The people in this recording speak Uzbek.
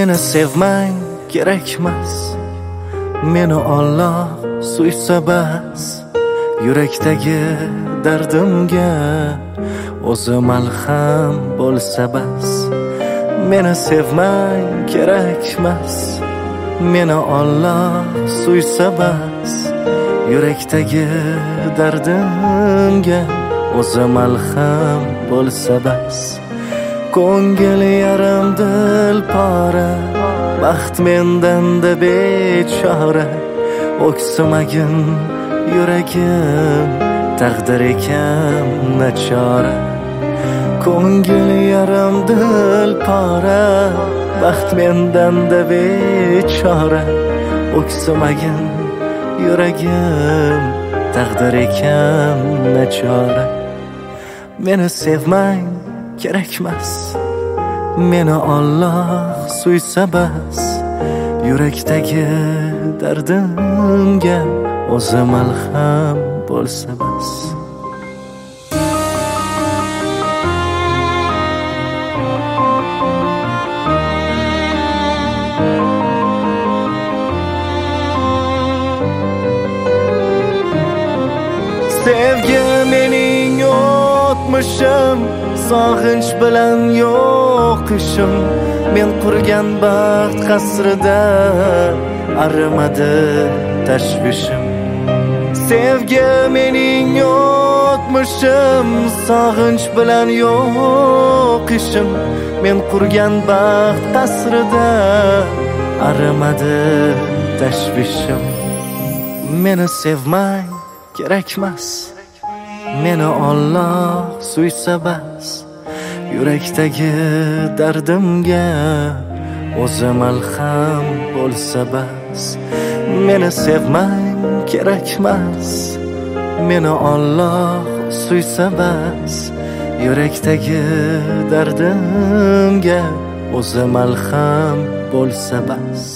Meni sevmang kerakmas, meni Alloh suysa bas. Yurakdagi dardimga o'zi malham bo'lsa bas. Meni sevmang kerakmas, meni Alloh suysa bas. Yurakdagi dardimga o'zi malham bo'lsa bas. Ko'ngil yarim dil pora, baxt mendan-da bechora. O'ksimagin yuragim, taqdir ekan nachora. Ko'ngil yarim dil pora, baxt mendan-da bechora. O'ksimagin yuragim, taqdir ekan nachora. Meni sevmang kerakmas, meni Alloh suysa bas. Yurakdagi dardimga o'zi malham bo'lsa bas. Sevgi mening o'tmishim, sog'inch bilan yo'qishim. Men qurgan baxt qasrida arimadi tashvishim. Sevgi mening o'tmishim, sog'inch bilan yo'qishim. Men qurgan baxt qasrida arimadi tashvishim. Meni sevmang kerakmas, meni Alloh suysa bas. Yurakdagi dardimga o'zi malham bo'lsa bas. Meni sevmang kerakmas, meni Alloh suysa bas. Yurakdagi dardimga o'zi malham bo'lsa bas.